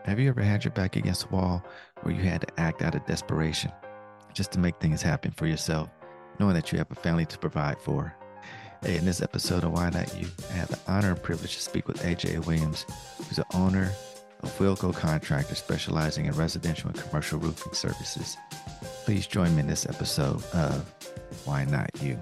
Have you ever had your back against the wall where you had to act out of desperation just to make things happen for yourself, knowing that you have a family to provide for? Hey, in this episode of Why Not You, I have the honor and privilege to speak with AJ Williams, who's the owner of Wilco Contractor, specializing in residential and commercial roofing services. Please join me in this episode of Why Not You.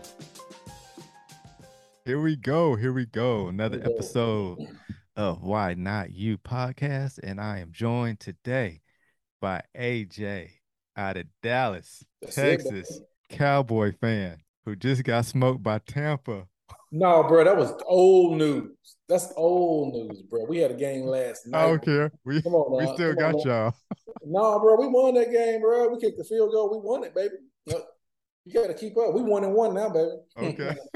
Here we go. Another episode of Why Not You podcast. And I am joined today by AJ out of Dallas, That's it, Texas, bro. Cowboy fan who just got smoked by Tampa. No, bro, that was old news. That's old news, bro. We had a game last I night. don't care. We Come on we now. still Come on got now. y'all. No, bro, we won that game, bro. We kicked the field goal. We won it, baby. Look, you got to keep up. We 1-1 now, Okay. baby.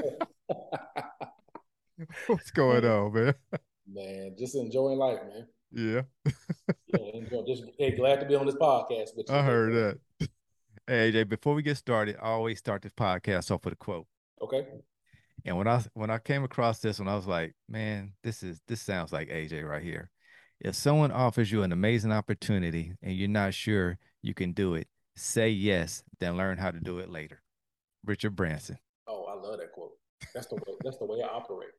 What's going on, man? Man, just enjoying life, man. Yeah, Yeah, enjoy. Just hey, glad to be on this podcast with you I today, heard bro. that. Hey, AJ, before we get started, I always start this podcast off with a quote. Okay. And when I came across this one, I was like, man, this sounds like AJ right here. If someone offers you an amazing opportunity and you're not sure you can do it, say yes, then learn how to do it later. Richard Branson. Oh, I love that quote. That's the way. That's the way I operate.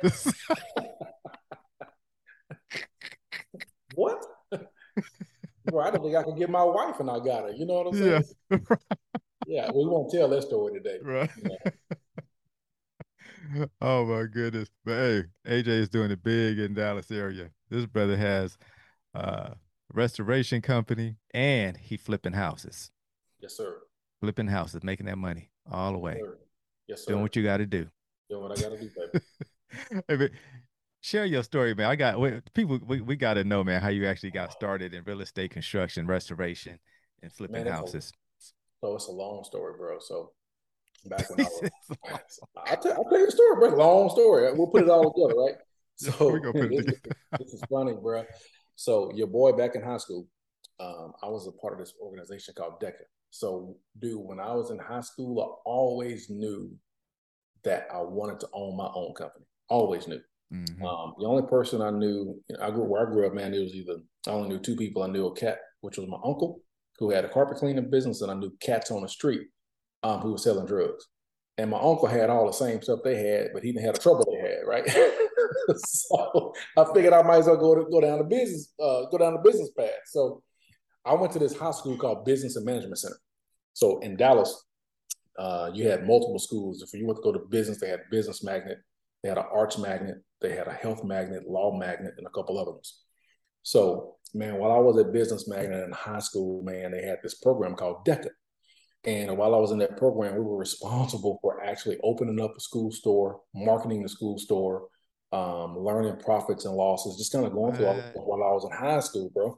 What? Bro, I don't think I can get my wife and I got her. You know what I'm Yeah, saying? Yeah, we won't tell that story today. right. You know, Oh my goodness. But hey, AJ is doing it big in Dallas area. This brother has a restoration company and he flipping houses. yes, sir. Flipping houses, making that money all the Yes, way. sir. Yes, Doing sir. what you got to do. Doing what I got to do, baby. Hey, man, share your story, man. People we got to know, man, how you actually got started in real estate construction, restoration, and flipping Man, houses. it's a long story, bro. So back when I was, I'll tell you the story, bro. Long story. We'll put it all together, right? We're So gonna put it this, together. this is funny, bro. So your boy back in high school, I was a part of this organization called DECA. So, dude, when I was in high school, I always knew that I wanted to own my own company. Always knew. Hmm. The only person I knew, where I grew up, man, it was either I only knew two people. I knew a cat, which was my uncle, who had a carpet cleaning business, and I knew cats on the street who was selling drugs. And my uncle had all the same stuff they had, but he didn't have the trouble they had, right? So I figured I might as well go down the business path. So I went to this high school called Business and Management Center. So in Dallas, you had multiple schools. If you went to go to business, they had business magnet, they had an arts magnet, they had a health magnet, law magnet, and a couple other ones. So, man, while I was at business magnet in high school, man, they had this program called DECA. And while I was in that program, we were responsible for actually opening up a school store, marketing the school store, learning profits and losses, just kind of going through all of What? while I was in high school, bro.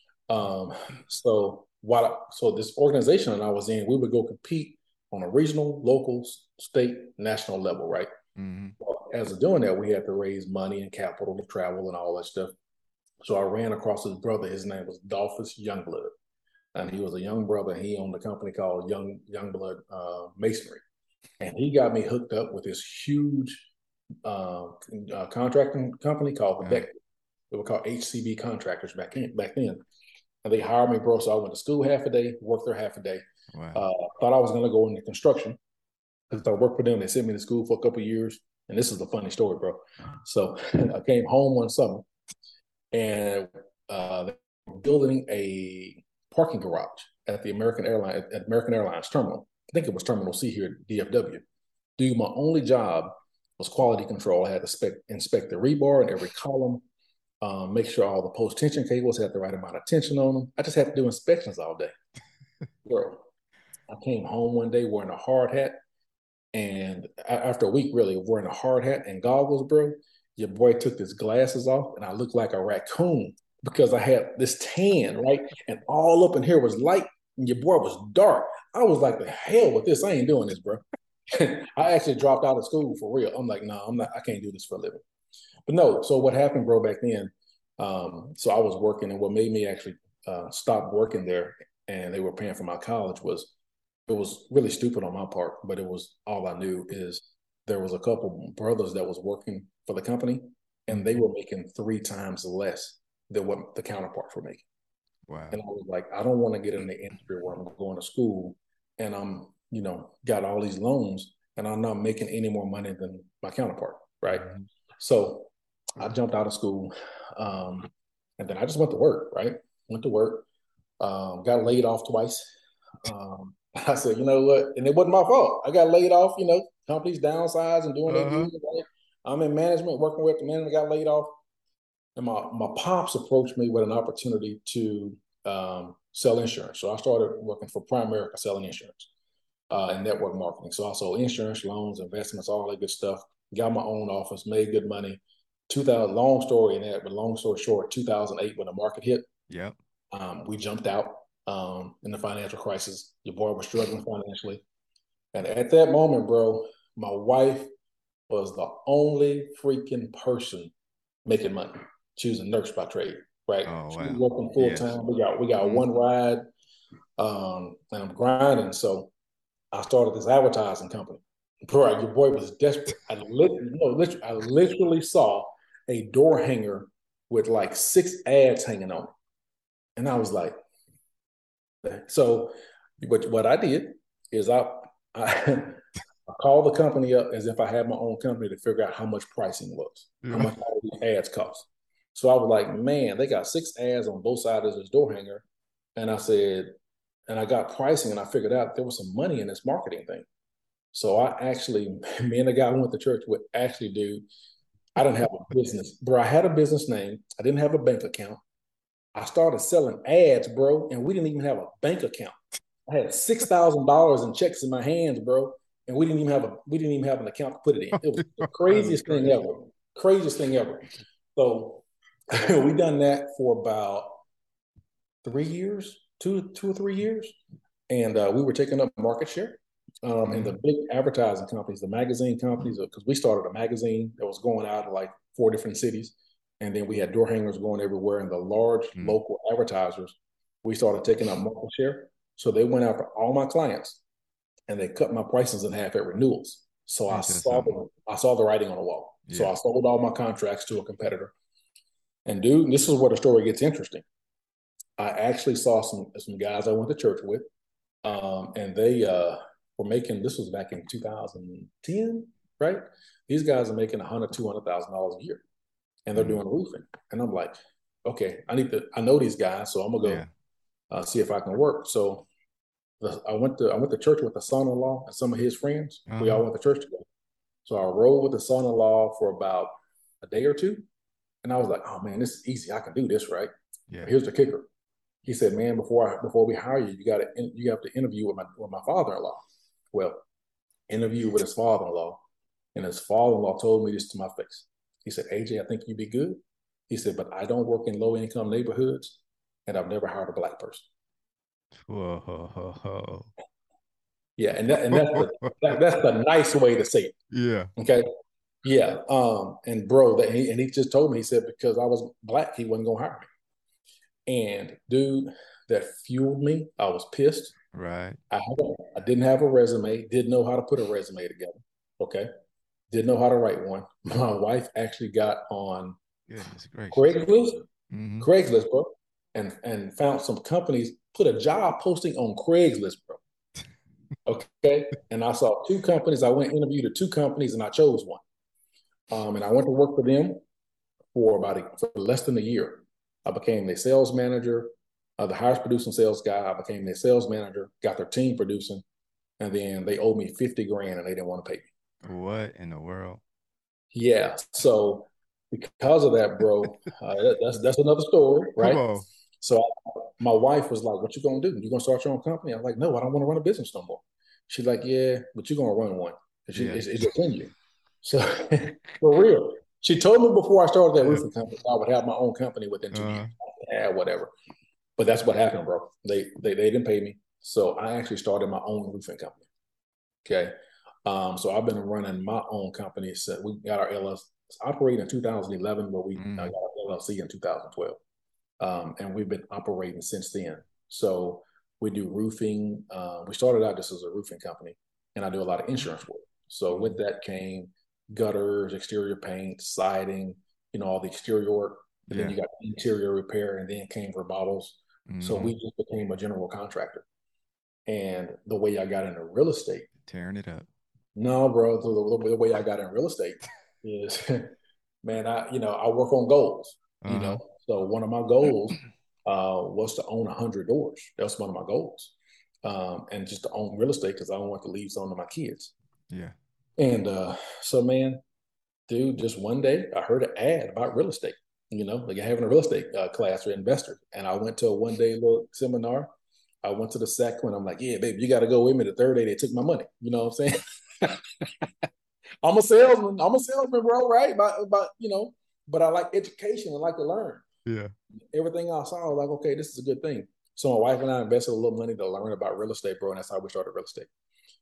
So this organization that I was in, we would go compete on a regional, local, state, national level, right? Hmm. Well, as of doing that, we had to raise money and capital to travel and all that stuff. So I ran across his brother. His name was Dolphus Youngblood, and he was a young brother. He owned a company called Youngblood Masonry, and he got me hooked up with this huge contracting company called Uh, Quebec. They were called HCB Contractors back then. And they hired me, bro. So I went to school half a day, worked there half a day. wow. Thought I was going to go into construction because I worked for them. They sent me to school for a couple of years. And this is a funny story, bro. So I came home one summer and they were building a parking garage at the American Airlines terminal. I think it was Terminal C here at DFW. Dude, my only job was quality control. I had to inspect the rebar in every column, make sure all the post tension cables had the right amount of tension on them. I just had to do inspections all day. Bro, I came home one day wearing a hard hat, and after a week, really, of wearing a hard hat and goggles, bro, your boy took his glasses off, and I looked like a raccoon because I had this tan, right? And all up in here was light, and your boy was dark. I was like, the hell with this. I ain't doing this, bro. I actually dropped out of school for real. I'm like, no, I'm not. I can't do this for a living. But no, so what happened, bro, back then? So I was working, and what made me actually stop working there, and they were paying for my college was it was really stupid on my part, but it was all I knew is there was a couple brothers that was working for the company, and they Hmm. were making three times less than what the counterparts were making. Wow. And I was like, I don't want to get in the industry where I'm going to school and I'm, got all these loans and I'm not making any more money than my counterpart, right? Mm-hmm. So I jumped out of school, and then I just went to work, right? Went to work, got laid off twice. I said, you know what? And it wasn't my fault. I got laid off, companies downsized and doing their deals. Right? I'm in management, working with the management, got laid off. And my pops approached me with an opportunity to sell insurance. So I started working for Primerica selling insurance and network marketing. So I sold insurance, loans, investments, all that good stuff. Got my own office, made good money. 2000, long story in that, but long story short, 2008 when the market hit, we jumped out in the financial crisis. Your boy was struggling financially. And at that moment, bro, my wife was the only freaking person making money. She was a nurse by trade, right? Oh, she wow. was working full time. We got one ride, and I'm grinding. So I started this advertising company. Bro, your boy was desperate. I literally saw a door hanger with like 6 ads hanging on it. And I was like, so what I did is I called the company up as if I had my own company to figure out how much pricing was, how much all these ads cost. So I was like, man, they got 6 ads on both sides of this door hanger. And I said, and I got pricing and I figured out there was some money in this marketing thing. So I actually, me and the guy I went to church with actually do, I didn't have a business. Bro, I had a business name. I didn't have a bank account. I started selling ads, bro, and we didn't even have a bank account. I had $6,000 in checks in my hands, bro, and we didn't even have an account to put it in. It was the craziest thing ever. Craziest thing ever. So we done that for about 3 years, two or 3 years, and we were taking up market share. And the big advertising companies, the magazine companies, because we started a magazine that was going out to like 4 different cities. And then we had door hangers going everywhere. And the large local advertisers, we started taking up market share. So they went after all my clients and they cut my prices in half at renewals. So I saw the writing on the wall. Yeah. So I sold all my contracts to a competitor. And dude, this is where the story gets interesting. I actually saw some guys I went to church with, and they were making, this was back in 2010, right? These guys are making $100,000, $200,000 a year, and they're doing roofing. And I'm like, okay, I know these guys, so I'm gonna go see if I can work. So I went to church with the son-in-law and some of his friends. We all went to church together. So I rode with the son-in-law for about a day or two, and I was like, oh man, this is easy. I can do this, right? Yeah. Here's the kicker. He said, man, before we hire you, you have to interview with my father-in-law. Well, interview with his father-in-law, and his father-in-law told me this to my face. He said, AJ, I think you'd be good. He said, but I don't work in low-income neighborhoods, and I've never hired a black person. Whoa. Yeah, and that's the nice way to say it. Yeah. Okay. Yeah. And bro, he just told me, he said, because I was black, he wasn't gonna hire me. And dude, that fueled me. I was pissed. Right. I didn't have a resume, didn't know how to put a resume together. Okay. Didn't know how to write one. My wife actually got on Craigslist, bro, and found some companies, put a job posting on Craigslist, bro. Okay. And I saw 2 companies. I went interviewed at 2 companies and I chose one. And I went to work for them for less than a year. I became their sales manager, the highest producing sales guy. I became their sales manager, got their team producing, and then they owed me $50,000 and they didn't want to pay me. What in the world? Yeah. So because of that, bro, that's another story, right? Come on. So my wife was like, what you gonna do? You gonna start your own company? I'm like, no, I don't want to run a business no more. She's like, yeah, but you're gonna run one. It's just in you. So for real. She told me before I started that roofing company, I would have my own company within 2 years. Yeah, whatever. But that's what happened, bro. They didn't pay me. So I actually started my own roofing company. Okay. So I've been running my own company. So we got our LLC operating in 2011, but we got our LLC in 2012. And we've been operating since then. So we do roofing. We started out just as a roofing company, and I do a lot of insurance work. So with that came gutters, exterior paint, siding, all the exterior work. and then Yeah. you got interior repair, and then came remodel's. So Mm-hmm. we just became a general contractor. And the way I got into real estate, Tearing it up. no, bro, the way I got in real estate is, man, I work on goals, Uh-huh. So one of my goals was to own 100 doors. That was one of my goals. And just to own real estate because I don't want to leave something to my kids. Yeah. And so, man, dude, just one day I heard an ad about real estate, like having a real estate class for investors. And I went to a one day little seminar. I went to the second one. I'm like, yeah, baby, you got to go with me. The third day, they took my money. You know what I'm saying? I'm a salesman. I'm a salesman, bro, right? But I like education. I like to learn. Yeah. Everything I saw, I was like, okay, this is a good thing. So my wife and I invested a little money to learn about real estate, bro, and that's how we started real estate.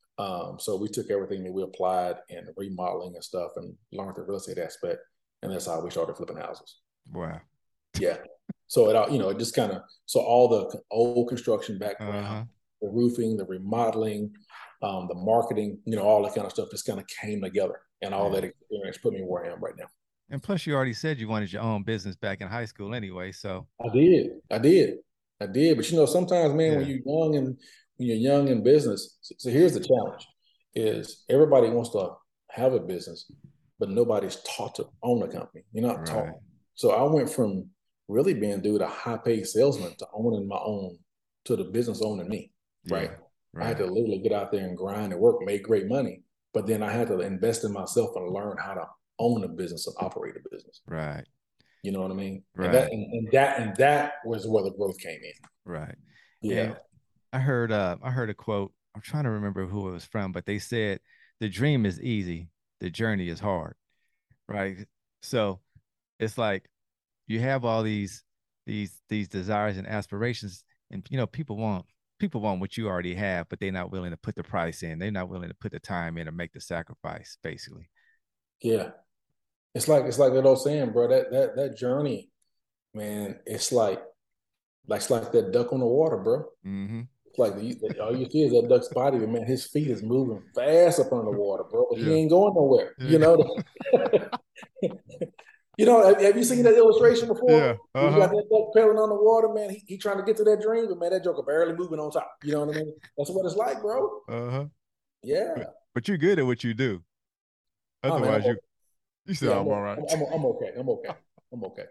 So we took everything that we applied in remodeling and stuff and learned the real estate aspect, and that's how we started flipping houses. Wow. Yeah. So it just kind of, so all the old construction background, Uh-huh. the roofing, the remodeling, the marketing, all that kind of stuff just kind of came together, and all Yeah. that experience put me where I am right now. And plus, you already said you wanted your own business back in high school anyway. So, I did. But sometimes, man, yeah. when you're young in business, so here's the challenge: is everybody wants to have a business, but nobody's taught to own a company. You're not taught. Right. So I went from really being dude a high paid salesman to owning my own, to the business owning me. Right. Yeah. I had to Right. literally get out there and grind and work, make great money, but then I had to invest in myself and learn how to own a business and operate a business. Right. You know what I mean? And that Right. and that was where the growth came in. Right. Yeah. And I heard a quote. I'm trying to remember who it was from, but they said the dream is easy, the journey is hard. Right. So it's like you have all these desires and aspirations, and people want what you already have, but they're not willing to put the price in. They're not willing to put the time in or make the sacrifice, basically. Yeah. It's like that old saying, bro. That journey, man, it's like that duck on the water, bro. Mm-hmm. It's like all you see is that duck's body, but man, his feet is moving fast up under the water, bro. But he Yeah. ain't going nowhere. Yeah. Have you seen that illustration before? Yeah. You got Uh-huh. that duck pedaling on the water, man. He trying to get to that dream, but man, that joker barely moving on top. You know what I mean? That's what it's like, bro. Uh-huh. Yeah. But you're good at what you do. Oh man, Otherwise, you said yeah, I'm all right. I'm okay. I'm okay. I'm okay.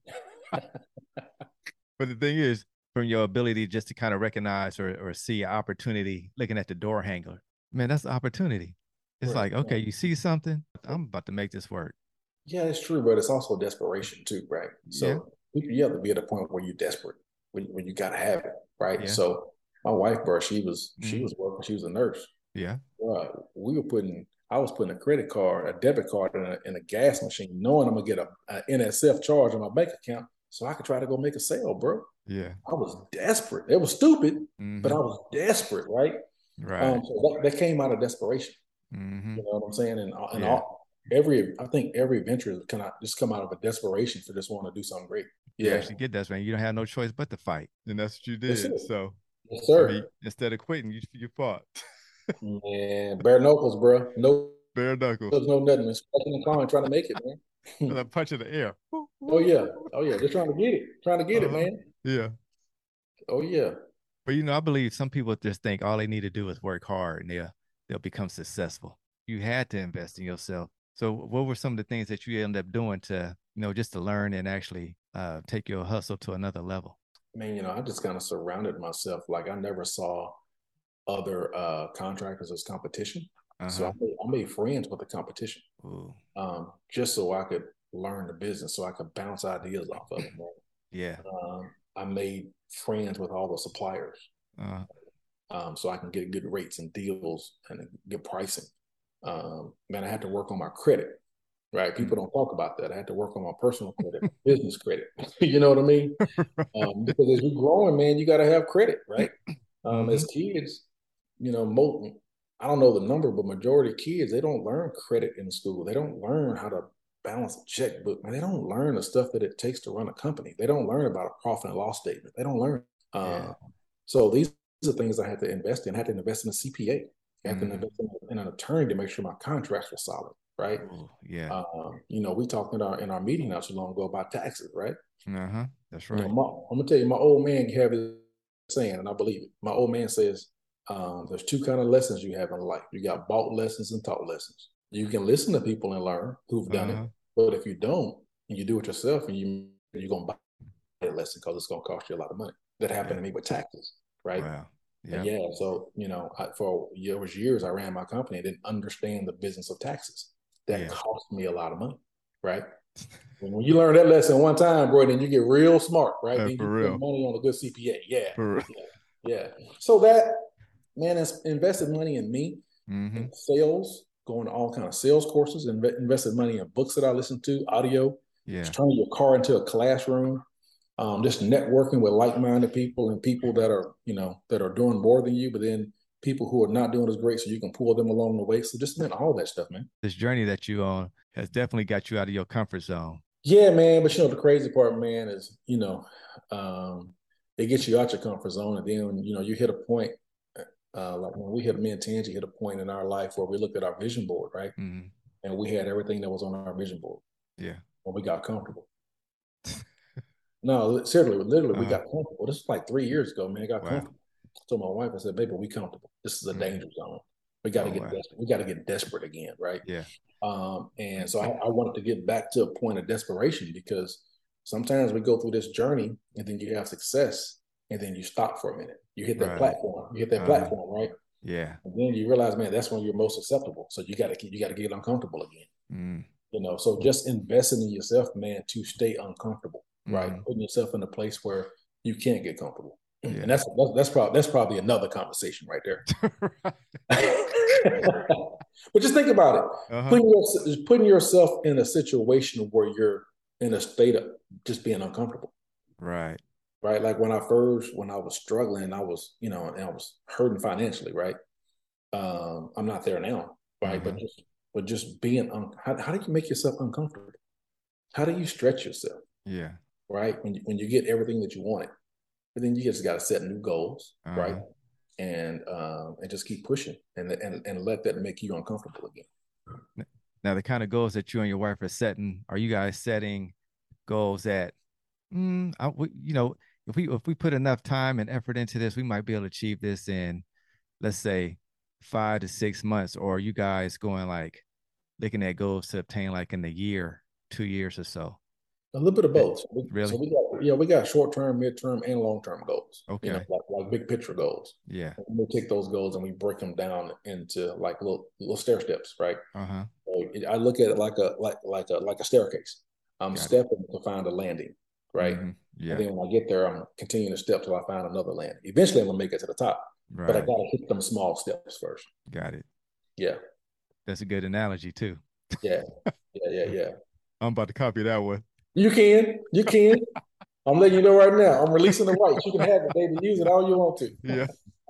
But the thing is, from your ability just to kind of recognize or see opportunity looking at the door hanger, man, that's the opportunity. It's Right. like, okay, you see something, I'm about to make this work. Yeah, it's true, but it's also desperation too, right? Yeah. So you have to be at a point where you're desperate, when you gotta have it, right? Yeah. So my wife, bro, she Mm, was working, she was a nurse. yeah. I was putting a debit card in a gas machine, knowing I'm gonna get a NSF charge on my bank account, so I could try to go make a sale, bro. Yeah. I was desperate. It was stupid, but I Mm-hmm. was desperate, right? Right. So that came out of desperation. Mm-hmm. You know what I'm saying? And Yeah. I think every venture cannot just come out of a desperation for just wanting to do something great. You Yeah, actually get that, man. You don't have no choice but to fight. And that's what you that's it. did. So, Yes, I mean, sir. instead of quitting, you fought. Man, bare knuckles, bro. No, Bare knuckles. no nothing. Man. Scratching the car and trying to make it, And man. a punch in the air. Oh yeah, oh yeah. Just trying to get it, Uh-huh. man. Yeah. Oh yeah. But I believe some people just think all they need to do is work hard and they'll become successful. You had to invest in yourself. So what were some of the things that you ended up doing to, just to learn and actually take your hustle to another level? Man, I just kind of surrounded myself. Like I never saw other contractors as competition. So Uh-huh. I made friends with the competition, Ooh. just so I could learn the business, so I could bounce ideas off of them. Yeah. I made friends with all the suppliers, Uh, so I can get good rates and deals and good pricing. Man, I had to work on my credit. Right, people don't talk about that. I had to work on my personal credit, business credit. You know what I mean? Because as you're growing, man, you got to have credit, right? mm-hmm. As kids, I don't know the number, but majority of kids, they don't learn credit in school. They don't learn how to balance a checkbook. Man, they don't learn the stuff that it takes to run a company. They don't learn about a profit and loss statement. They don't learn. Yeah. So these are things I had to invest in. I had to invest in a CPA. I had to Mm-hmm. invest in an attorney to make sure my contracts were solid. right? Oh, yeah. We talked in our meeting not too long ago about taxes, right? Uh-huh. That's You know, right. I'm gonna tell you, my old man have this saying, and I believe it. My old man says, there's two kind of lessons you have in life. You got bought lessons and taught lessons. You can listen to people and learn who've done it, Uh-huh. but if you don't, and you do it yourself, and you're gonna buy that lesson because it's gonna cost you a lot of money. That happened Yeah. to me with taxes, right? Wow. And Yep. yeah, so for years I ran my company. I didn't understand the business of taxes. That Yeah. cost me a lot of money, right? When you learn that lesson one time, bro, then you get real smart, right? Then For you spend real. money on a good CPA. Yeah, For real. yeah, yeah. So that man has invested money in me, Mm-hmm. in sales, going to all kind of sales courses, and invested money in books that I listen to, audio. It's Yeah. turning your car into a classroom. Just networking with like-minded people and people that are, that are doing more than you, but then people who are not doing as great, so you can pull them along the way. So just all that stuff, man. This journey that you on has definitely got you out of your comfort zone. Yeah, man. But the crazy part, man, is it gets you out your comfort zone, and then you hit a point. Like when we hit me and Tangi hit a point in our life where we looked at our vision board, right, Mm-hmm. and we had everything that was on our vision board, Yeah. when we got comfortable. No, seriously, literally, we Uh-huh. got comfortable. This is like 3 years ago, man. I got Wow. comfortable. I told my wife, I said, "Baby, we comfortable. This is a Mm-hmm. danger zone. We got to Oh, get wow. desperate. We got to get desperate again, right?" Yeah. And so I wanted to get back to a point of desperation, because sometimes we go through this journey and then you have success and then you stop for a minute. You hit that Right. platform. You hit that Uh-huh. platform, right? Yeah. And then you realize, man, that's when you're most susceptible. So you got to get uncomfortable again. Mm. So just investing in yourself, man, to stay uncomfortable, right? Mm-hmm. Putting yourself in a place where you can't get comfortable. And Yeah. that's probably another conversation right there. Right. But just think about it. Uh-huh. Putting yourself in a situation where you're in a state of just being uncomfortable, Right. right? Like when I was struggling, I was, and I was hurting financially, right? I'm not there now, right? Mm-hmm. But just being, how do you make yourself uncomfortable? How do you stretch yourself, Yeah. right? When you get everything that you wanted, but then you just got to set new goals, right? Uh-huh. And just keep pushing, and let that make you uncomfortable again. Now, the kind of goals that you and your wife are setting, are you guys setting goals that, if we put enough time and effort into this, we might be able to achieve this in, let's say, 5 to 6 months? Or are you guys going like looking at goals to obtain like in a year, 2 years or so? A little bit of Eh, both. So Really? we got short term, mid term, and long term goals. Okay. Like big picture goals. Yeah. And we take those goals and we break them down into like little stair steps, right? Uh-huh. So I look at it like a staircase. I'm Got it. stepping to find a landing, right? Mm-hmm. And Yeah. then when I get there, I'm continuing to step till I find another landing. Eventually, I'm gonna make it to the top, but I Right. gotta hit them small steps first. Got it. Yeah, That's a good analogy too. yeah, yeah. I'm about to copy that one. You can. I'm letting you know right now. I'm releasing the rights. You can have it, baby. Use it all you want to. Yeah.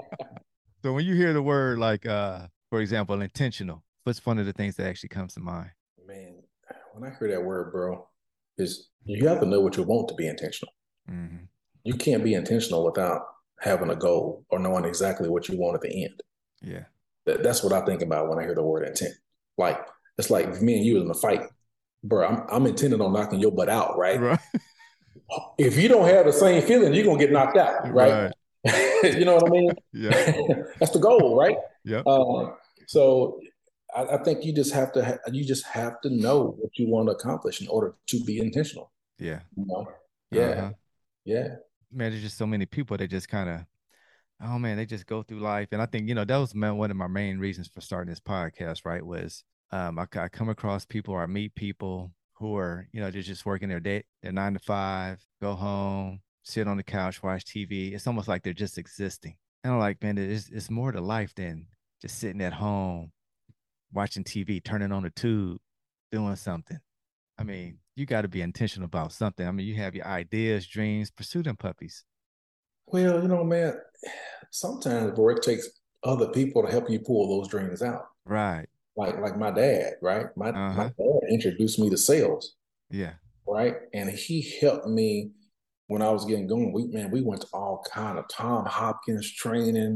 So when you hear the word like for example, intentional, what's one of the things that actually comes to mind? Man, when I hear that word, bro, is you have to know what you want to be intentional. Mm-hmm. You can't be intentional without having a goal or knowing exactly what you want at the end. Yeah. That's what I think about when I hear the word intent. Like it's like if me and you in a fight, bro. I'm intended on knocking your butt out, right? Right. If you don't have the same feeling, you're gonna get knocked out, right? Right. You know what I mean? Yep. That's the goal, right? Yep. So I think you just have to know what you want to accomplish in order to be intentional. Yeah. You know? Yeah, Uh-huh. yeah. Man, there's just so many people that just kind of, oh man, they just go through life. And I think, that was one of my main reasons for starting this podcast, right? Was I come across people or I meet people who are, they're just working their day, their 9 to 5, go home, sit on the couch, watch TV. It's almost like they're just existing. And I'm like, man, it's more to life than just sitting at home, watching TV, turning on the tube, doing something. I mean, you got to be intentional about something. I mean, you have your ideas, dreams, pursue them puppies. Well, man, sometimes, bro, it takes other people to help you pull those dreams out. Right. Like my dad, right? My Uh-huh. dad introduced me to sales, Yeah. right? And he helped me when I was getting going. We went to all kind of Tom Hopkins training.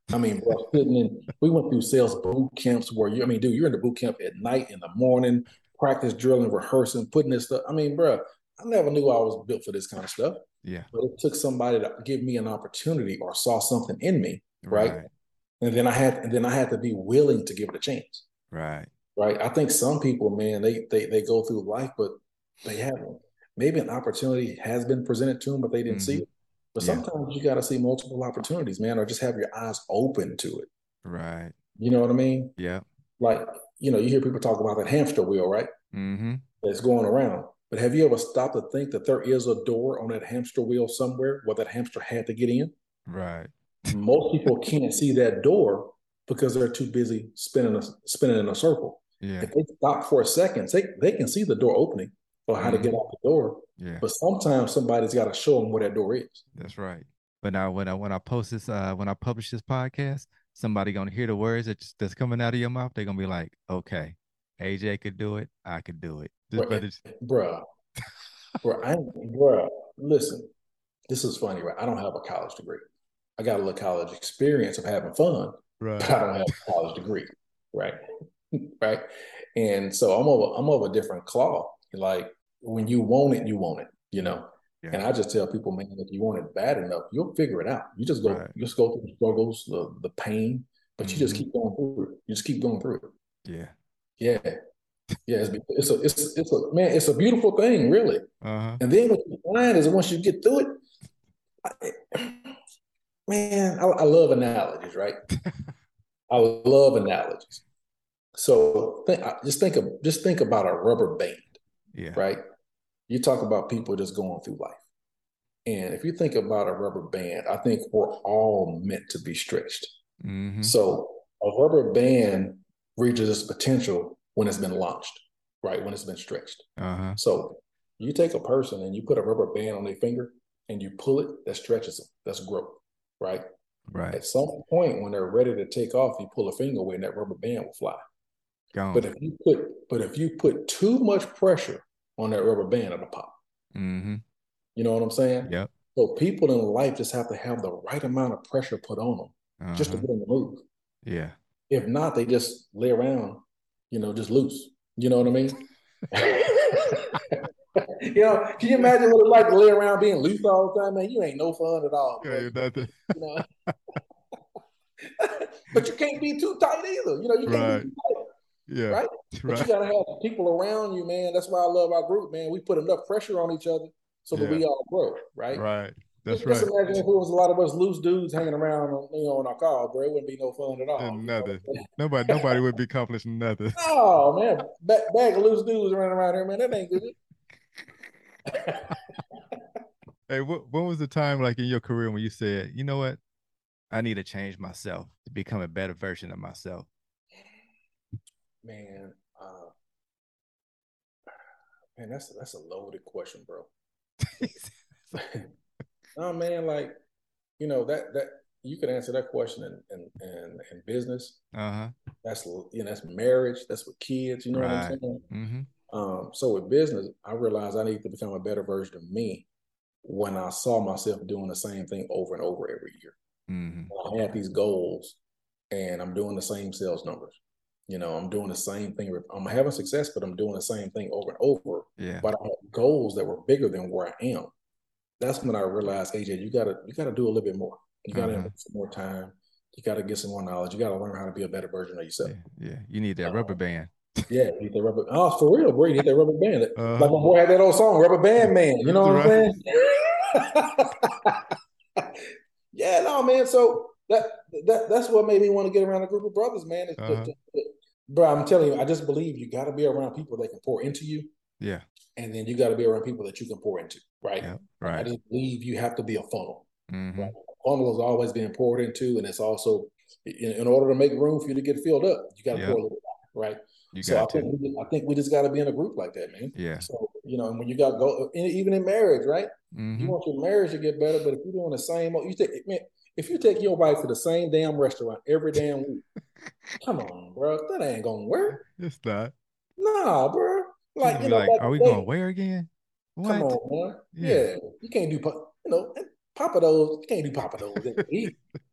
I mean, bro, we went through sales boot camps where I mean, dude, you're in the boot camp at night, in the morning, practice drilling, rehearsing, putting this stuff. I mean, bro, I never knew I was built for this kind of stuff. Yeah. But it took somebody to give me an opportunity or saw something in me, right? Right. And then I had to be willing to give it a chance. Right. Right. I think some people, man, they go through life, but they haven't. Maybe an opportunity has been presented to them, but they didn't see Mm-hmm. it. But Yeah. sometimes you got to see multiple opportunities, man, or just have your eyes open to it. Right. You know what I mean? Yeah. Like, you hear people talk about that hamster wheel, right? Mm-hmm. That's going around. But have you ever stopped to think that there is a door on that hamster wheel somewhere where that hamster had to get in? Right. Most people can't see that door because they're too busy spinning in a circle. Yeah. If they stop for a second, they can see the door opening or how to get Mm-hmm. out the door. Yeah. But sometimes somebody's got to show them where that door is. That's right. But now when I post this when I publish this podcast, somebody gonna hear the words that's coming out of your mouth. They're gonna be like, okay, AJ could do it. I could do it. This Bruh, brother's bruh, bruh, listen, this is funny, right? I don't have a college degree. I got a little college experience of having fun, but right. I don't have a college degree, right? Right. And so I'm of a different cloth. Like when you want it, you want it. Yeah. And I just tell people, man, if you want it bad enough, you'll figure it out. Right. You just go through the struggles, the pain, but you just Mm-hmm. keep going through it. You just keep going through it. Yeah. Yeah. Yeah. It's a beautiful thing, really. Uh-huh. And then what you find is once you get through it, man, I love analogies, right? I love analogies. So just think about a rubber band, Yeah. right? You talk about people just going through life. And if you think about a rubber band, I think we're all meant to be stretched. Mm-hmm. So a rubber band reaches its potential when it's been launched, right? When it's been stretched. Uh-huh. So you take a person and you put a rubber band on their finger and you pull it, that stretches them. That's growth, right? Right. At some point when they're ready to take off, you pull a finger away and that rubber band will fly. Gone. But if you put too much pressure on that rubber band, it'll pop. Mm-hmm. You know what I'm saying? Yep. So people in life just have to have the right amount of pressure put on them just to Uh-huh. get them to move. Yeah. If not, they just lay around, just loose. You know what I mean? Can you imagine what it's like to lay around being loose all the time, man? You ain't no fun at all, Yeah, bro. you're nothing. You know, but you can't be too tight either. You can't be Right. too tight, Yeah. right? But you Right. gotta have people around you, man. That's why I love our group, man. We put enough pressure on each other so that Yeah. we all grow, right? Right. That's Just right. imagine if it was a lot of us loose dudes hanging around, on our car, bro. It wouldn't be no fun at all. And You know nothing. what Nobody would be accomplishing nothing. Oh man, bag of loose dudes running around here, man. That ain't good. Hey, when was the time like in your career when you said, you know what? I need to change myself to become a better version of myself? Man, man, that's a loaded question, bro. No, man, like that you can answer that question in business. Uh-huh. That's marriage. That's with kids. You know what I'm Right. saying? Mm-hmm. So with business, I realized I need to become a better version of me when I saw myself doing the same thing over and over every year. Mm-hmm. I had these goals, and I'm doing the same sales numbers. I'm doing the same thing. I'm having success, but I'm doing the same thing over and over. Yeah. But I have goals that were bigger than where I am. That's when I realized, AJ, you gotta do a little bit more. You gotta Uh-huh. invest some more time. You gotta get some more knowledge. You gotta learn how to be a better version of yourself. Yeah. Yeah. You need that rubber band. Yeah, hit that rubber. Oh, for real, bro. You hit that rubber band. Like Uh-huh. my boy had that old song, Rubber Band Man. You That's know what right. I'm saying? Yeah, no, man. So that's what made me want to get around a group of brothers, man. Uh-huh. Bro, I'm telling you, I just believe you got to be around people that can pour into you, Yeah. and then you got to be around people that you can pour into, right? Yeah. I Right. just believe you have to be a funnel, Mm-hmm. right? A funnel is always being poured into, and it's also in order to make room for you to get filled up, you got to pour Yep. a little bit, right? You So got to. I think we just got to be in a group like that, man. Yeah. So and when you got go even in marriage, right? You Mm-hmm. want your marriage to get better, but if you're doing the same, if you take your wife to the same damn restaurant every damn week, come on, bro, that ain't gonna work. It's not. Nah, bro. She's Like gonna be like, back are in we the going day, where again? come What? on, man. Yeah. Yeah, you can't do Papa those. You can't do Papa those every week.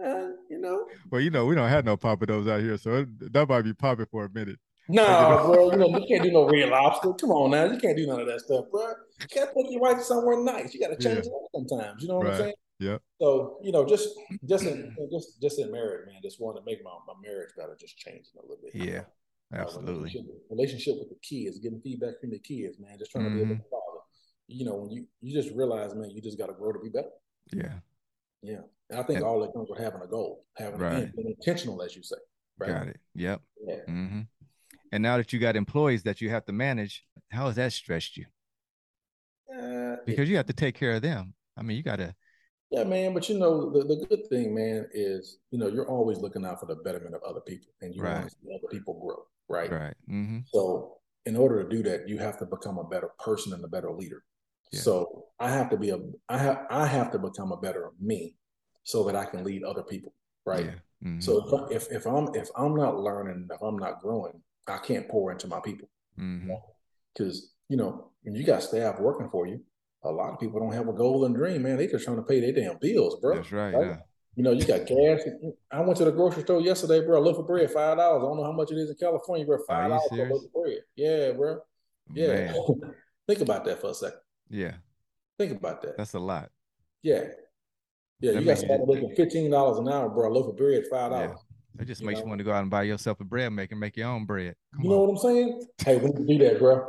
You know. Well, we don't have no Pappadeaux out here, so that might be popping for a minute. Making No, bro, you can't do no Red Lobster. Come on now, you can't do none of that stuff, bro. You gotta take your wife somewhere nice. You gotta yeah, change it up sometimes. You know what I'm right. saying? Yep. So, just in marriage, man, just want to make my marriage better, just changing a little bit. Yeah, absolutely. Relationship with the kids, getting feedback from the kids, man, just trying to be a Mm-hmm. better father. When you just realize, man, you just got to grow to be better. Yeah. Yeah, and I think And, all that comes with having a goal, having right. being intentional, as you say, right? Got it. Yep. Yeah. Mm-hmm. And now that you got employees that you have to manage, how has that stressed you? Because you have to take care of them. I mean, you got to. Yeah, man. But the good thing, man, is you're always looking out for the betterment of other people, and you want Right. to see other people grow, right? Right. Mm-hmm. So, in order to do that, you have to become a better person and a better leader. Yeah. So, I have to become a better me, so that I can lead other people, right? Yeah. Mm-hmm. So if I'm not learning, if I'm not growing, I can't pour into my people. Mm-hmm. Because when you got staff working for you, a lot of people don't have a goal and dream, man. They just trying to pay their damn bills, bro. That's right. Right? You got gas. I went to the grocery store yesterday, bro. A loaf of bread, $5. I don't know how much it is in California, bro. Are you $5 for a serious? loaf of bread. Yeah, bro. Yeah. Man. Think about that for a second. Yeah. Think about that. That's a lot. Yeah. Yeah. That You got makes you somebody making $15 an hour, bro. A loaf of bread, yeah. $5. That just You makes you want know. to go out and buy yourself a bread maker, make your own bread. Come You know on. what I'm saying? Hey, we can do that, bro.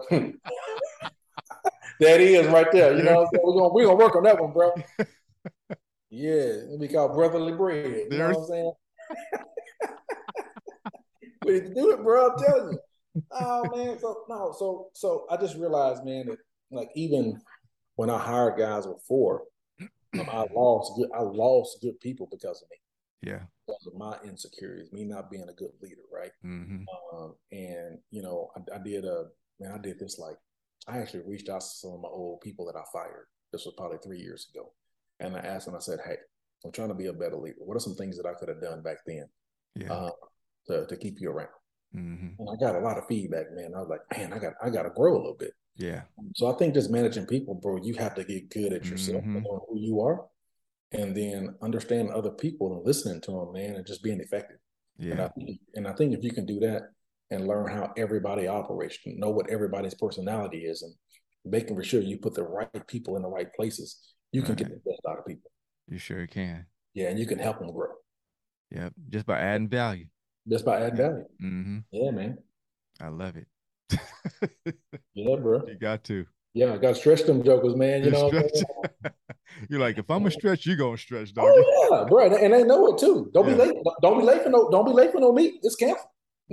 That is right there. You know, we're gonna work on that one, bro. Yeah, it'll be called brotherly bread. You know what I'm saying? We need to do it, bro. I'm telling you. Oh man, so I just realized, man, that like even when I hired guys before, I lost good people because of me, Yeah. because of my insecurities, me not being a good leader, right? Mm-hmm. And I did this like I actually reached out to some of my old people that I fired. This was probably 3 years ago, and I asked them. I said, "Hey, I'm trying to be a better leader. What are some things that I could have done back then Yeah. to keep you around?" Mm-hmm. And I got a lot of feedback, man. I was like, "Man, I got to grow a little bit." Yeah. So I think just managing people, bro, you have to get good at yourself Mm-hmm. and knowing who you are, and then understanding other people and listening to them, man, and just being effective. Yeah. And I think if you can do that and learn how everybody operates, know what everybody's personality is, and making sure you put the right people in the right places, you can get Right. the best out of people. You sure can. Yeah, and you can help them grow Yep. Just by adding value. just by adding Yeah. value. Mm-hmm. Yeah, man. I love it. Yeah, bro. You got to. Yeah, I got to stretch them jokers, man. You You know what I'm stretch. saying? You're like, if I'm a stretch, you gonna stretch, doggy. Oh yeah, bro, and they know it too. Don't be Yeah. late. Don't be late for no. Don't be late for no meet. It's camp.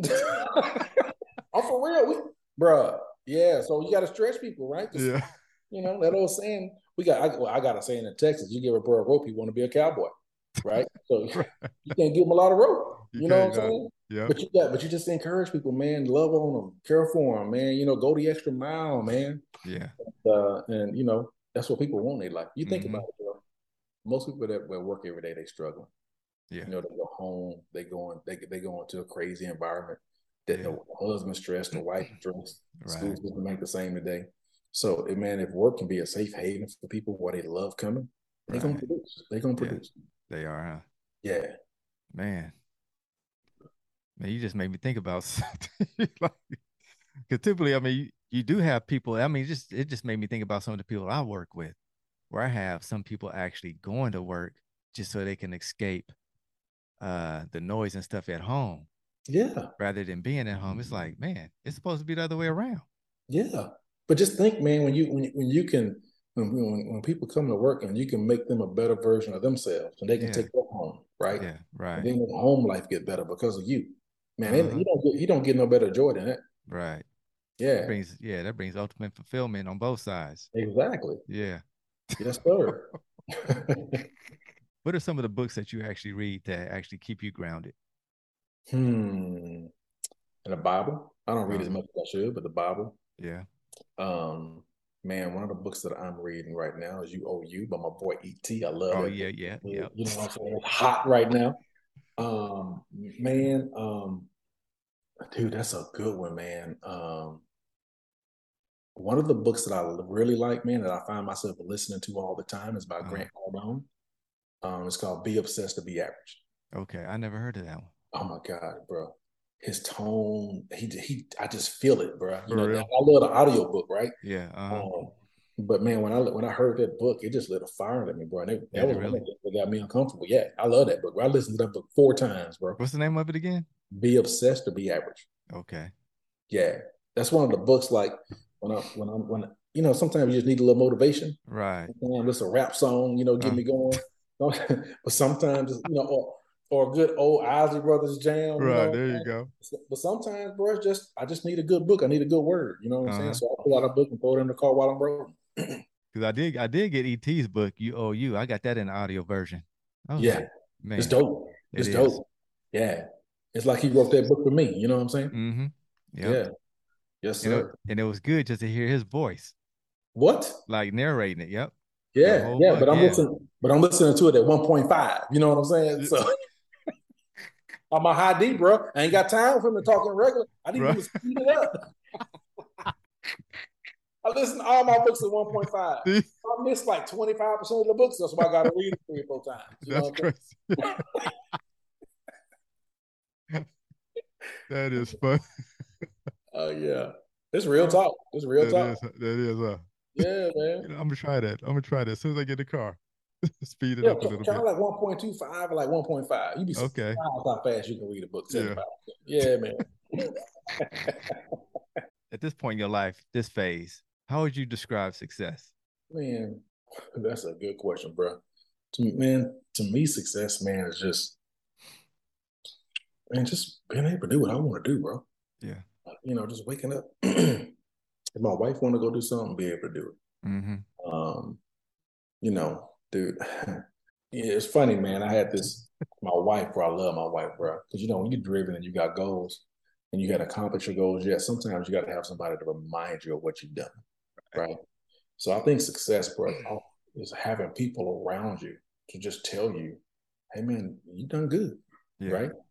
I'm for real, bro. Yeah, so you got to stretch people, right? Just, Yeah. that old saying. I got a saying in Texas: you give a bro a rope, you want to be a cowboy, right? So Right. you can't give them a lot of rope. You You know can't. what I'm saying? Yep. But you just encourage people, man. Love on them, care for them, man. Go the extra mile, man. Yeah. And that's what people want in their life. You think Mm-hmm. about it, bro. Most people that work every day, they struggling. Yeah. They go home, they go into a crazy environment that Yeah. the husband's stressed, the wife stressed, Right. school's going to make the same today. So, man, if work can be a safe haven for people where they love coming, they're gonna Right. produce. They're gonna Yeah. produce. They are, huh? Yeah. Man. Man, you just made me think about something. Like, because typically, I mean, you do have people. I mean, it just made me think about some of the people I work with, where I have some people actually going to work just so they can escape the noise and stuff at home Yeah. rather than being at home. It's like, man, it's supposed to be the other way around. Yeah. But just think, man, when people come to work and you can make them a better version of themselves and they can Yeah. take that home, right? Yeah. And Right. then their home life get better because of you. Man, Uh-huh. you don't get no better joy than that. Right. Yeah. That brings ultimate fulfillment on both sides. Exactly. Yeah. Yes, sir. What are some of the books that you actually read that actually keep you grounded? And the Bible. I don't read as Uh-huh. much as I should, but the Bible. Yeah. Um, Man, one of the books that I'm reading right now is You by my boy E.T. I love Oh that yeah, book. yeah, You yeah. know what I'm saying? It's hot right now. Man, dude, that's a good one, man. One of the books that I really like, man, that I find myself listening to all the time is by Uh, Grant Cardone. It's called Be Obsessed to Be Average. Okay, I never heard of that one. Oh my God, bro. His tone, I just feel it, bro. You For know, I real? love the audio book, right? Yeah. Uh-huh. Um, but man, when I heard that book, it just lit a fire in me, bro. And that Did it was one of really? the things that got me uncomfortable. Yeah, I love that book. Bro. I listened to that book 4 times, bro. What's the name of it again? Be obsessed or be average. Okay. Yeah, that's one of the books. Like you know, sometimes you just need a little motivation. Right. Sometimes it's a rap song, you know, get Uh, me going. But sometimes, you know, or a good old Ozzy Brothers jam, you right. know. There you go. But sometimes, bro, it's just I just need a good book. I need a good word. You know what I'm saying? Uh-huh. So I pull out a book and throw it in the car while I'm rolling. Because I did get ET's book, You Owe You. I got that in the audio version. I was Yeah, like, it's man, dope. it It's is. dope. Yeah, it's like he wrote that book for me. You know what I'm saying? Mm-hmm. Yep. Yeah. Yes, And it, sir. and it was good just to hear his voice, What? like narrating it. Yep. The Yeah, whole yeah. book. Yeah. But I'm listening to it at 1.5. You know what I'm saying? Yeah. So I'm a high D, bro. I ain't got time for him to talk in regular. I need him Right. to speed it up. I listen to all my books at 1.5. See? I missed like 25% of the books. That's why I got to read it 3 or 4 times. You know That's what I'm crazy. That is fun. saying? Yeah. It's real talk. It's real That talk. is that is Yeah, man. I'm gonna try that. I'm gonna try that as soon as I get in the car. Speed it Yeah, up a little try bit. like 1.25 or like 1.5. You'd be surprised Okay. how fast you can read a book Yeah. 75%. Yeah, man. At this point in your life, this phase, how would you describe success? Man, that's a good question, bro. To me, success, man, is just, man, just being able to do what I want to do, bro. Yeah. You know, just waking up. If my wife want to go do something, be able to do Mm-hmm. it. You know, dude, yeah, it's funny, man. I had my wife, bro. I love my wife, bro. Because, you know, when you're driven and you got goals and you got to accomplish your goals, yeah, sometimes you got to have somebody to remind you of what you've done, right? So I think success, bro, is having people around you to just tell you, hey, man, you done good, Yeah. right?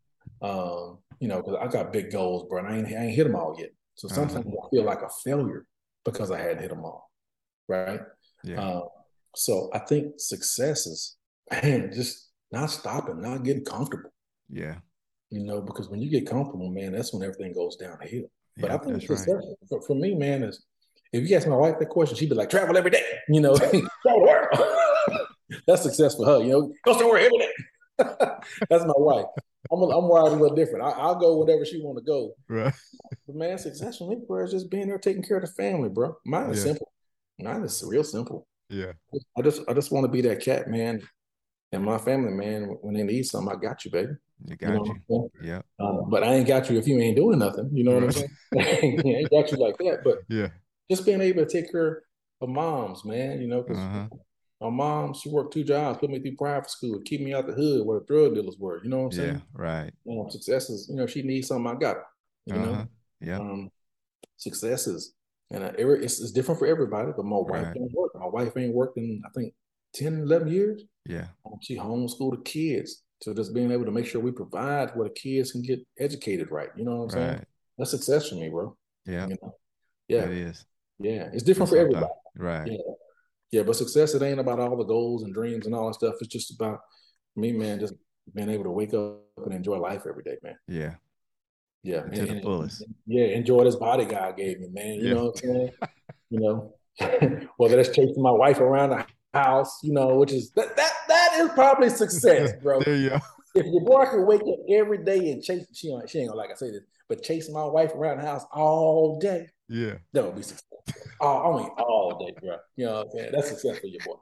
You know, because I got big goals, bro, and I ain't hit them all yet. So Uh-huh. sometimes I feel like a failure because I hadn't hit them all, right? Yeah. Um, so I think success is, man, just not stopping, not getting comfortable, Yeah. you know, because when you get comfortable, man, that's when everything goes downhill. But I Yep. think That's right. success for me, man, is if you ask my wife that question, she'd be like, travel every day, you know, travel the world. That's success for her, you know, go somewhere every day. That's my wife. I'm wired a little different. I'll go wherever she want to go. Right. But man, success for me, bro, is just being there taking care of the family, bro. Mine is Yeah. simple. Mine is real simple. Yeah. I just want to be that cat, man. And my family, man, when they need something, I got you, baby. You You know got what you. I'm saying? Yep. But I ain't got you if you ain't doing nothing. You know what I'm Right. saying? I ain't got you like that. But Yeah. just being able to take care of moms, man, you know, because Uh-huh. my mom, she worked 2 jobs, put me through private school, keep me out the hood where the drug dealers were. You know what I'm Yeah. saying? Right. Success is, you know, she needs something, I got her. You Uh-huh. know, Yep. um, success is, and it's different for everybody. But my wife Right. don't work. My wife ain't worked in I think 10, 11 years. Yeah. She homeschooled the kids. So just being able to make sure we provide where the kids can get educated right. You know what I'm saying? Right. That's success for me, bro. Yep. You know? It Yeah. is. Yeah. It's different That's for what I'm talking. everybody. Right. Yeah. Yeah. But success, it ain't about all the goals and dreams and all that stuff. It's just about me, man, just being able to wake up and enjoy life every day, man. Yeah. Yeah. To the fullest. Yeah, enjoy this body God gave me, man. You Yeah. know what I'm saying? You know, whether that's chasing my wife around the house, you know, which is that is probably success, bro. There you go. If your boy can wake up every day and chase, she ain't gonna like I say this, but chasing my wife around the house all day, Yeah. that would be success. I mean, all day, bro. You know what I'm saying? That's success for your boy.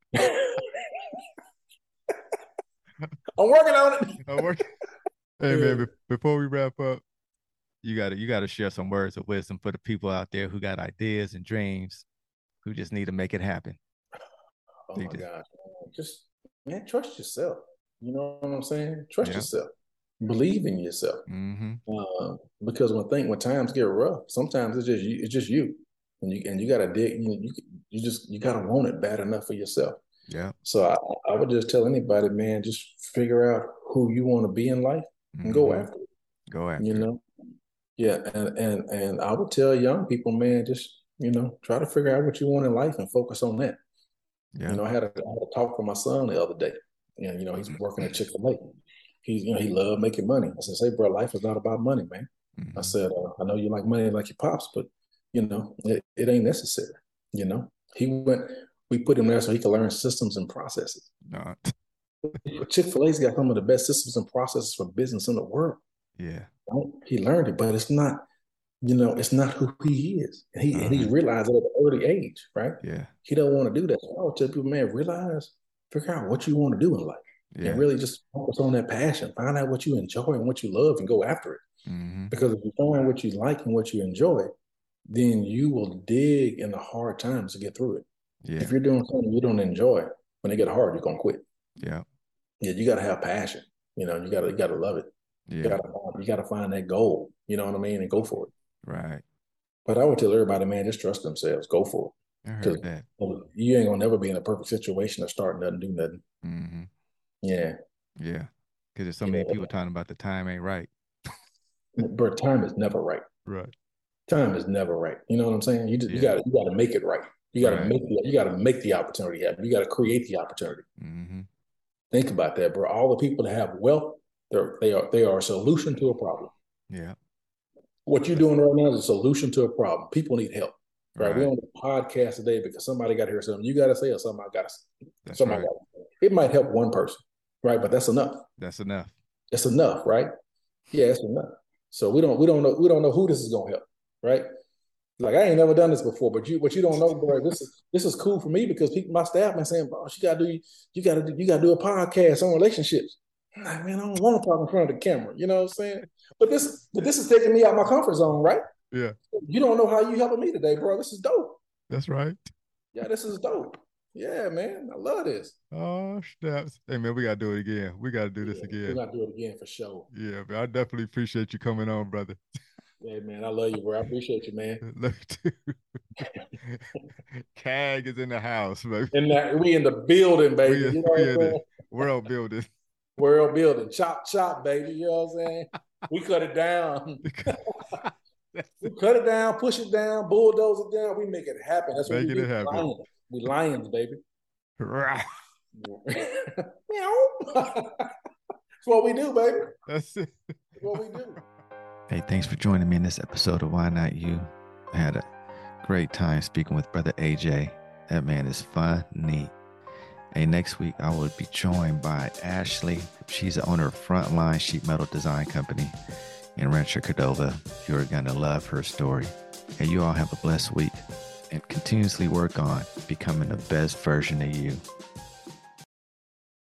I'm working on it. I work. Hey man, before we wrap up, you gotta share some words of wisdom for the people out there who got ideas and dreams, who just need to make it happen. Oh They my just gosh, man. Just man, trust yourself. You know what I'm saying? Trust yeah. yourself. Believe in yourself. Mm-hmm. Because when times get rough, sometimes it's just you, and you gotta dig. You gotta want it bad enough for yourself. Yeah. So I would just tell anybody, man, just figure out who you want to be in life and go Mm-hmm. after it. Go You after it. know, yeah, and I would tell young people, man, just try to figure out what you want in life and focus on that. Yeah. I had a talk with my son the other day, and he's working at Chick-fil-A, he loved making money. I said, say, bro, life is not about money, man. I said, I know you like money like your pops, but it ain't necessary. We put him there so he could learn systems and processes. No. Chick-fil-A's got some of the best systems and processes for business in the world. Yeah. Right? He learned it, but it's not, it's not who he is. And he realized it at an early age, right? Yeah. He don't want to do that. So I would tell people, man, figure out what you want to do in life. Yeah. And really just focus on that passion. Find out what you enjoy and what you love and go after it. Because if you find what you like and what you enjoy, then you will dig in the hard times to get through it. Yeah. If you're doing something you don't enjoy, when it get hard, you're gonna quit. Yeah. Yeah, you gotta have passion. You gotta love it. Yeah. You gotta find that goal, you know what I mean, and go for it. Right. But I would tell everybody, man, just trust themselves. Go for it. I heard that. You ain't gonna never be in a perfect situation to start nothing, do nothing. Yeah. Yeah. Because there's so many people talking about the time ain't right. But time is never right. Right. Time is never right. You know what I'm saying? You gotta make it right. You gotta make the opportunity happen. You gotta create the opportunity. Think about that, bro. All the people that have wealth, they are a solution to a problem. Yeah. What you're doing right now is a solution to a problem. People need help. Right. We're on the podcast today because somebody got to hear something you got to say or something I got to say. That's right. It might help one person, right? But that's enough. That's enough. That's enough, right? Yeah, it's enough. So we don't know who this is gonna help, right? Like I ain't never done this before, but you don't know, bro. This is cool for me because my staff been saying, "Bro, you gotta do a podcast on relationships." I'm like, man, I don't want to talk in front of the camera. You know what I'm saying? But this is taking me out of my comfort zone, right? Yeah. You don't know how you helping me today, bro. This is dope. That's right. Yeah, this is dope. Yeah, man. I love this. Oh, snaps. Hey, man, we got to do it again. We got to do this again. We got to do it again for sure. Yeah, man. I definitely appreciate you coming on, brother. Hey, man. I love you, bro. I appreciate you, man. Love you too. CAG is in the house, baby. We in the building, baby. We in the world building. World building. Chop, baby. You know what I'm saying? We cut it down. We cut it down, push it down, bulldoze it down. We make it happen. That's what we do. Happen. We lions, baby. That's what we do, baby. That's it. That's what we do. Hey, thanks for joining me in this episode of Why Not You. I had a great time speaking with Brother AJ. That man is funny. Hey, next week I will be joined by Ashley. She's the owner of Frontline Sheet Metal Design Company in Rancho Cordova. You're going to love her story. Hey, you all have a blessed week and continuously work on becoming the best version of you.